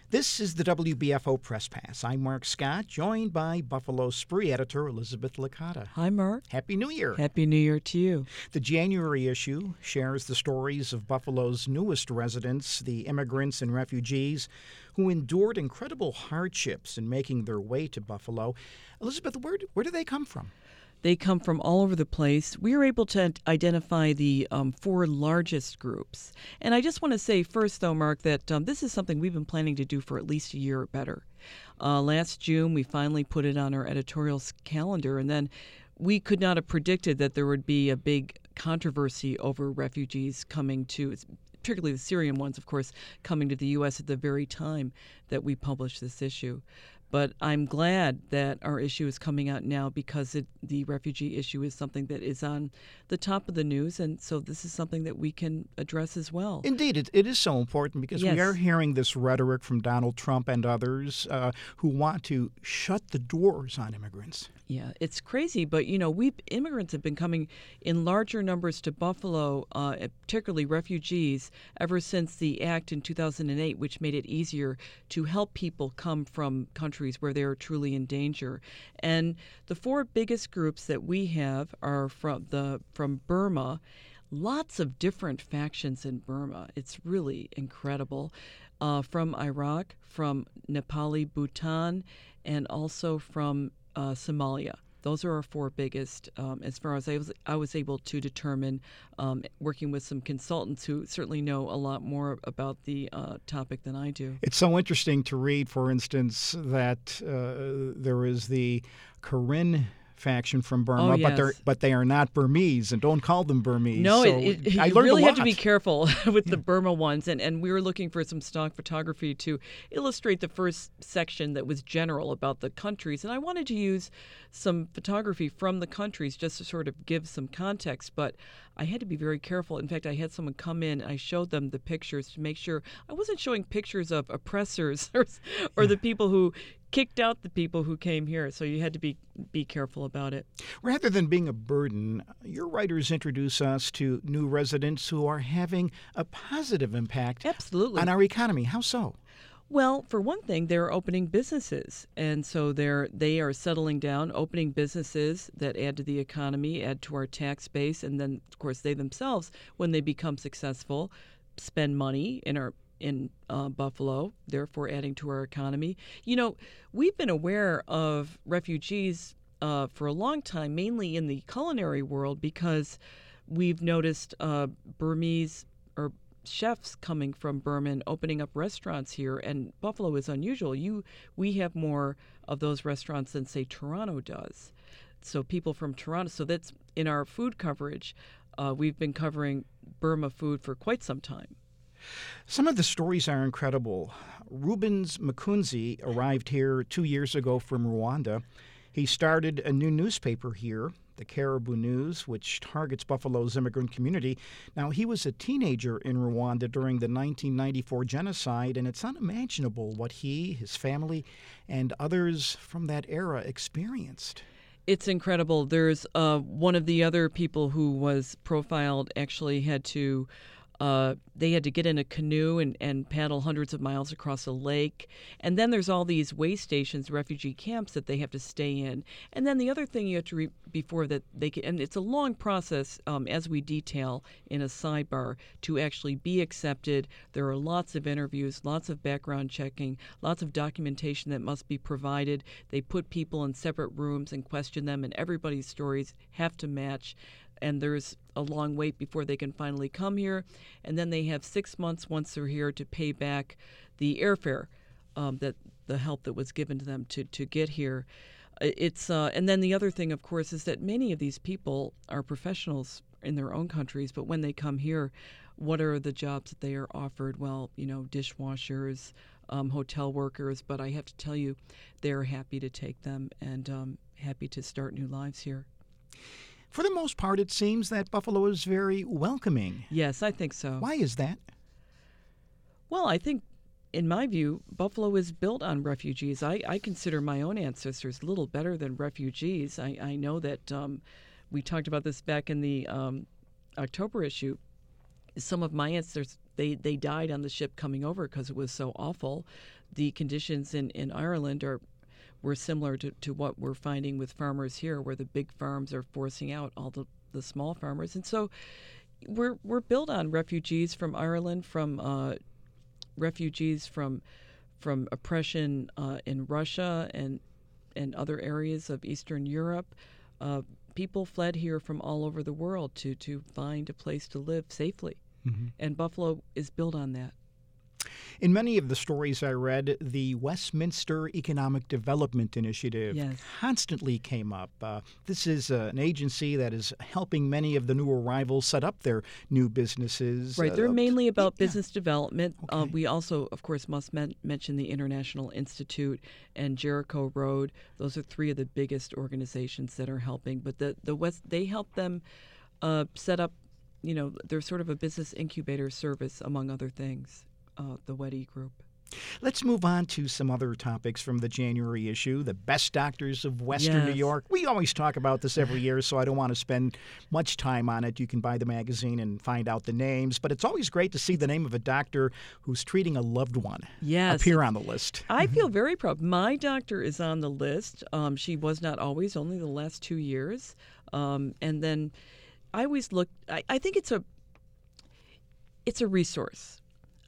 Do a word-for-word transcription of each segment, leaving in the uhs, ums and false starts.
This is the W B F O Press Pass. I'm Mark Scott, joined by Buffalo Spree editor Elizabeth Licata. Hi, Mark. Happy New Year. Happy New Year to you. The January issue shares the stories of Buffalo's newest residents, the immigrants and refugees who endured incredible hardships in making their way to Buffalo. Elizabeth, where, where do they come from? They come from all over the place. We were able to identify the um, four largest groups. And I just want to say first, though, Mark, that um, this is something we've been planning to do for at least a year or better. Uh, last June, we finally put it on our editorial calendar, and then we could not have predicted that there would be a big controversy over refugees coming to, particularly the Syrian ones, of course, coming to the U S at the very time that we published this issue. But I'm glad that our issue is coming out now because it, the refugee issue is something that is on the top of the news, and so this is something that we can address as well. Indeed, it, it is so important because yes. we are hearing this rhetoric from Donald Trump and others uh, who want to shut the doors on immigrants. Yeah, it's crazy, but you know, we immigrants have been coming in larger numbers to Buffalo, uh, particularly refugees, ever since the act in two thousand eight, which made it easier to help people come from countries where they are truly in danger. And the four biggest groups that we have are from the from Burma. Lots of different factions in Burma. It's really incredible. Uh, from Iraq, from Nepali, Bhutan, and also from uh, Somalia. Those are our four biggest, um, as far as I was, I was able to determine, um, working with some consultants who certainly know a lot more about the uh, topic than I do. It's so interesting to read, for instance, that uh, there is the Karen faction from Burma, oh, yes. but they're but they are not Burmese, and don't call them Burmese. No, so it, it, I you learned really a have lot. to be careful with yeah. the Burma ones, and, and we were looking for some stock photography to illustrate the first section that was general about the countries, and I wanted to use some photography from the countries just to sort of give some context, but I had to be very careful. In fact, I had someone come in, I showed them the pictures to make sure I wasn't showing pictures of oppressors or, or yeah. the people who kicked out the people who came here, so you had to be be careful about it. Rather than being a burden, your writers introduce us to new residents who are having a positive impact Absolutely. on our economy. How so? Well, for one thing, they're opening businesses, and so they're they are settling down, opening businesses that add to the economy, add to our tax base, and then, of course, they themselves, when they become successful, spend money in our in uh, Buffalo, therefore adding to our economy. You know, we've been aware of refugees uh, for a long time, mainly in the culinary world, because we've noticed uh, Burmese or chefs coming from Burma and opening up restaurants here, and Buffalo is unusual. You, we have more of those restaurants than, say, Toronto does. So people from Toronto, so that's in our food coverage. Uh, we've been covering Burma food for quite some time. Some of the stories are incredible. Rubens Mukunzi arrived here two years ago from Rwanda. He started a new newspaper here, the Caribou News, which targets Buffalo's immigrant community. Now, he was a teenager in Rwanda during the nineteen ninety-four genocide, and it's unimaginable what he, his family, and others from that era experienced. It's incredible. There's uh, one of the other people who was profiled actually had to Uh, they had to get in a canoe and, and paddle hundreds of miles across a lake. And then there's all these way stations, refugee camps that they have to stay in. And then the other thing you have to read before that they can, and it's a long process, um, as we detail in a sidebar, to actually be accepted. There are lots of interviews, lots of background checking, lots of documentation that must be provided. They put people in separate rooms and question them, and everybody's stories have to match. And there's a long wait before they can finally come here. And then they have six months once they're here to pay back the airfare, um, that the help that was given to them to, to get here. It's uh, and then the other thing, of course, is that many of these people are professionals in their own countries, but when they come here, what are the jobs that they are offered? Well, you know, dishwashers, um, hotel workers, but I have to tell you, they're happy to take them and um, happy to start new lives here. For the most part, it seems that Buffalo is very welcoming. Yes, I think so. Why is that? Well, I think, in my view, Buffalo is built on refugees. I, I consider my own ancestors a little better than refugees. I, I know that um, we talked about this back in the um, October issue. Some of my ancestors, they, they died on the ship coming over because it was so awful. the conditions in, in Ireland are were similar to, to what we're finding with farmers here, where the big farms are forcing out all the, the small farmers. And so we're we're built on refugees from Ireland, from uh, refugees from from oppression uh, in Russia and and other areas of Eastern Europe. Uh, people fled here from all over the world to to find a place to live safely, mm-hmm. and Buffalo is built on that. In many of the stories I read, the Westminster Economic Development Initiative yes. constantly came up. Uh, this is uh, an agency that is helping many of the new arrivals set up their new businesses. Right. They're uh, mainly about yeah. business development. Okay. Uh, we also, of course, must men- mention the International Institute and Jericho Road. Those are three of the biggest organizations that are helping. But the, the West, they help them uh, set up, you know, they're sort of a business incubator service, among other things. Uh, the W E D I group. Let's move on to some other topics from the January issue, the best doctors of Western yes. New York. We always talk about this every year, so I don't want to spend much time on it. You can buy the magazine and find out the names, but it's always great to see the name of a doctor who's treating a loved one yes. appear on the list. I feel very proud. My doctor is on the list. Um, she was not always, only the last two years. Um, and then I always look, I, I think it's a, it's a resource.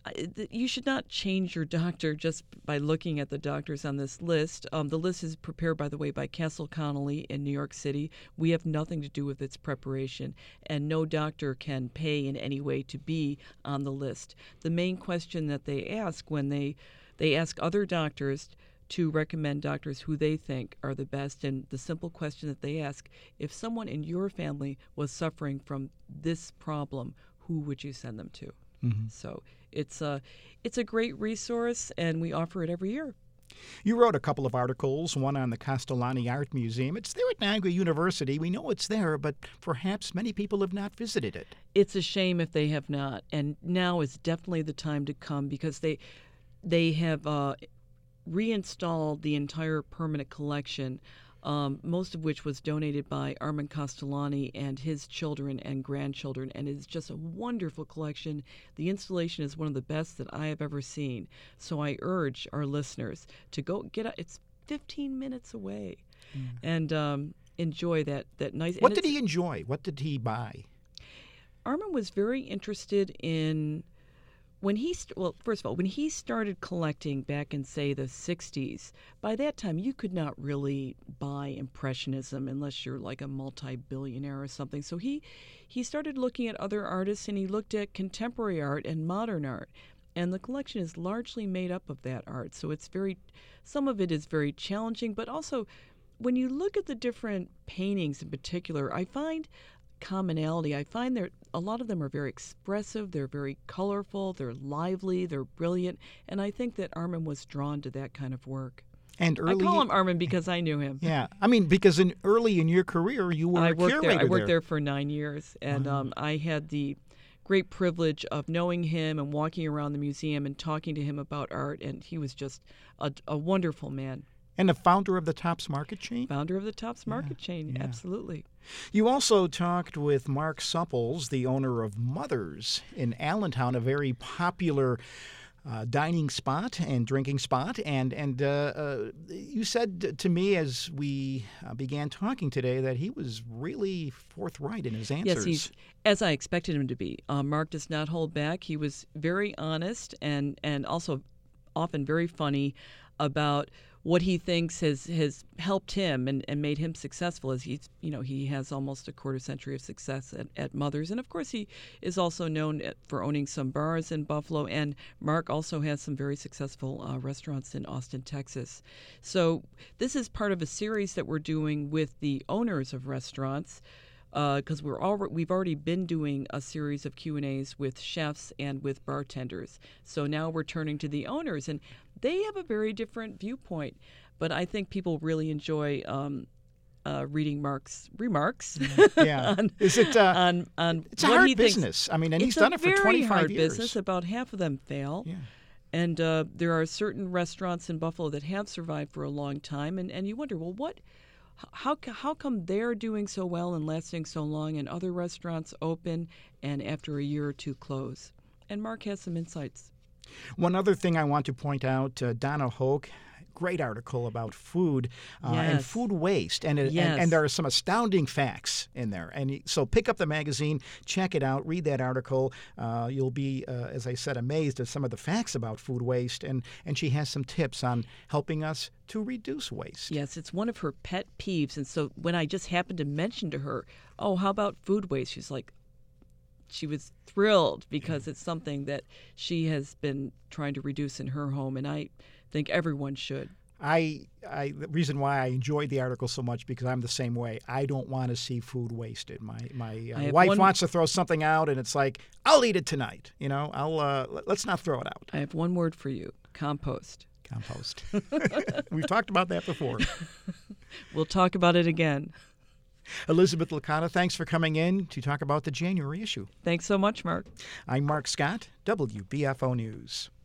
You should not change your doctor just by looking at the doctors on this list. Um, the list is prepared, by the way, by Castle Connolly in New York City. We have nothing to do with its preparation, and no doctor can pay in any way to be on the list. The main question that they ask when they they ask other doctors to recommend doctors who they think are the best, and the simple question that they ask, if someone in your family was suffering from this problem, who would you send them to? Mm-hmm. So it's a, it's a great resource, and we offer it every year. You wrote a couple of articles, one on the Castellani Art Museum. It's there at Niagara University. We know it's there, but perhaps many people have not visited it. It's a shame if they have not, and now is definitely the time to come, because they they have uh, reinstalled the entire permanent collection, Um, most of which was donated by Armand Castellani and his children and grandchildren, and it's just a wonderful collection. The installation is one of the best that I have ever seen. So I urge our listeners to go get a, it's fifteen minutes away, mm. and um, enjoy that that nice. What did he enjoy? What did he buy? Armand was very interested in. When he st- well, first of all, when he started collecting back in, say, the sixties, by that time you could not really buy Impressionism unless you're like a multi-billionaire or something. So he he started looking at other artists, and he looked at contemporary art and modern art, and the collection is largely made up of that art. So it's very, some of it is very challenging, but also when you look at the different paintings in particular, I find commonality. I find there a lot of them are very expressive, they're very colorful, they're lively, they're brilliant, and I think that Armand was drawn to that kind of work. And early, I call him Armand because I knew him. Yeah, I mean, because in early in your career, you were I a worked curator there. I worked there. there for nine years, and Wow. um, I had the great privilege of knowing him and walking around the museum and talking to him about art, and he was just a, a wonderful man. And the founder of the Tops Market chain? Founder of the Tops Market yeah, chain, yeah. absolutely. You also talked with Mark Supples, the owner of Mother's in Allentown, a very popular uh, dining spot and drinking spot. And and uh, uh, you said to me as we uh, began talking today that he was really forthright in his answers. Yes, he's as I expected him to be. Uh, Mark does not hold back. He was very honest and, and also often very funny about what he thinks has, has helped him and, and made him successful. As he's, you know, he has almost a quarter century of success at, at Mother's. And of course, he is also known for owning some bars in Buffalo. And Mark also has some very successful uh, restaurants in Austin, Texas. So this is part of a series that we're doing with the owners of restaurants, because uh, we're all we've already been doing a series of Q and A's with chefs and with bartenders. So now we're turning to the owners, and they have a very different viewpoint. But I think people really enjoy um, uh, reading Mark's remarks. Yeah, on, is it? Uh, on, on it's a what hard he thinks. business. I mean, and he's It's done a it for twenty-five very hard years. business. About half of them fail. Yeah. And uh, there are certain restaurants in Buffalo that have survived for a long time, and, and you wonder, well, what? How how come they're doing so well and lasting so long, and other restaurants open and after a year or two close? And Mark has some insights. One other thing I want to point out, uh, Donna Hoke, great article about food uh, and Yes. food waste. And, it, Yes. and and there are some astounding facts in there. And y- so pick up the magazine, check it out, read that article. Uh, you'll be, uh, as I said, amazed at some of the facts about food waste. And, and she has some tips on helping us to reduce waste. Yes, it's one of her pet peeves. And so when I just happened to mention to her, oh, how about food waste? She's like, she was thrilled because it's something that she has been trying to reduce in her home. And I think everyone should. I, I, the reason why I enjoyed the article so much because I'm the same way. I don't want to see food wasted. My my I uh, have wife one- wants to throw something out, and it's like I'll eat it tonight. You know, I'll uh, let- let's not throw it out. I have one word for you: compost. Compost. We've talked about that before. We'll talk about it again. Elizabeth Licata, thanks for coming in to talk about the January issue. Thanks so much, Mark. I'm Mark Scott, W B F O News.